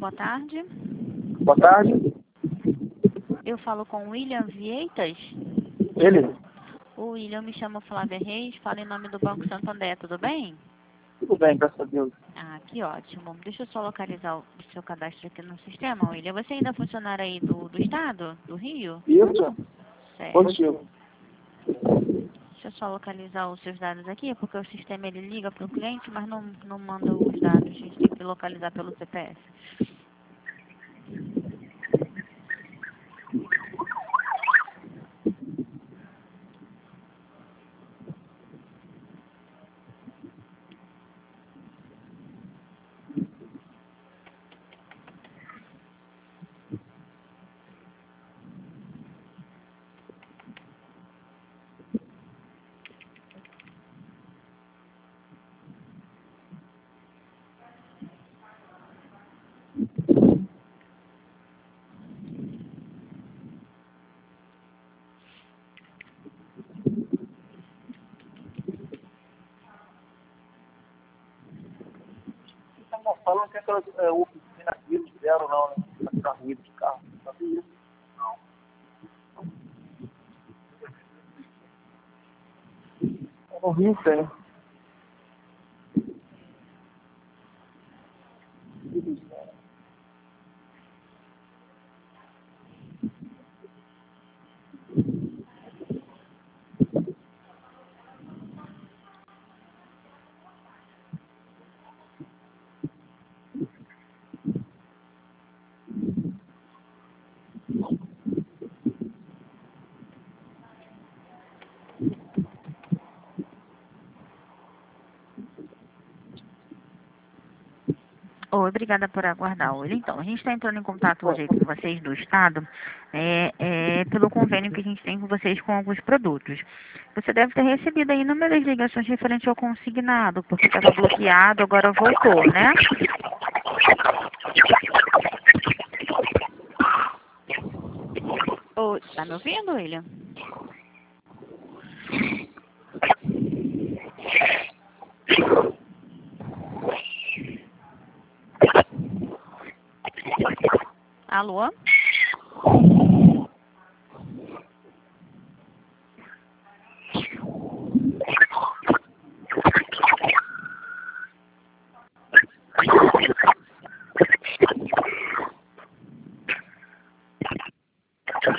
boa tarde. Boa tarde. Eu falo com o William Vieitas. Ele? O William, me chama Flávia Reis, fala em nome do Banco Santander, tudo bem? Tudo bem, graças a Deus. Ah, que ótimo. Deixa eu só localizar o seu cadastro aqui no sistema, William. Você ainda é funcionário aí do estado, do Rio? Isso? Certo. Positivo. Deixa eu só localizar os seus dados aqui, porque o sistema ele liga para o cliente, mas não manda os dados. A gente tem que localizar pelo CPF. Estamos falando que aquelas oficinas aqui não fizeram, não, né? Pra ruído de carro. Sabe isso? Eu não vi isso aí. Oi, obrigada por aguardar, William. Então, a gente está entrando em contato hoje aí com vocês do Estado, pelo convênio que a gente tem com vocês com alguns produtos. Você deve ter recebido aí inúmeras ligações referente ao consignado, porque estava bloqueado, agora voltou, né? Oi, tá me ouvindo, William? Alô?